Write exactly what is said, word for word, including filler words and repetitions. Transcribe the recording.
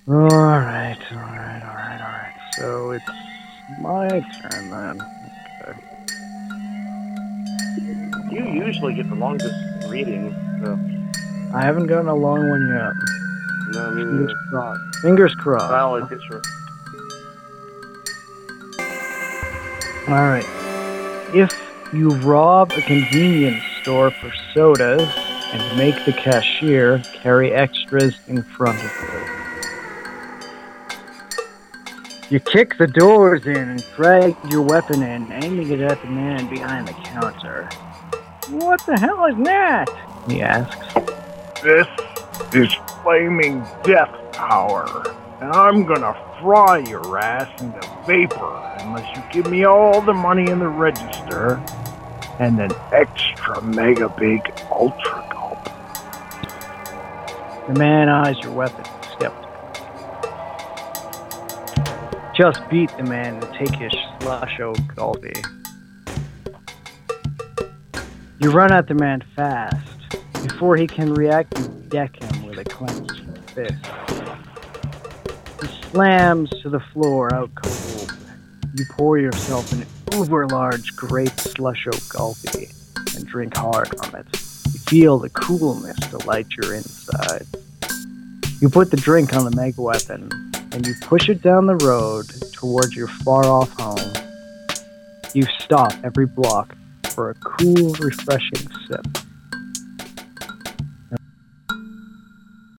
Alright, alright, alright, alright. So it's my turn then. Okay. You usually get the longest reading, so. I haven't gotten a long one yet. No, I mean, Fingers crossed. Fingers crossed. valid picture. Alright. If you rob a convenience store for sodas and make the cashier carry extras in front of you. You kick the doors in and drag your weapon in, aiming it at the man behind the counter. What the hell is that? He asks. This is flaming death power, and I'm gonna fry your ass into vapor unless you give me all the money in the register and an extra mega big ultra gulp. The man eyes your weapon skeptically. Just beat the man and take his slusho gulpy. You run at the man fast. Before he can react, you deck him with a clenched fist. He slams to the floor out cold. You pour yourself an uber-large grape slusho gulpy and drink hard from it. You feel the coolness delight your inside. You put the drink on the mega weapon and you push it down the road towards your far-off home. You stop every block for a cool, refreshing sip.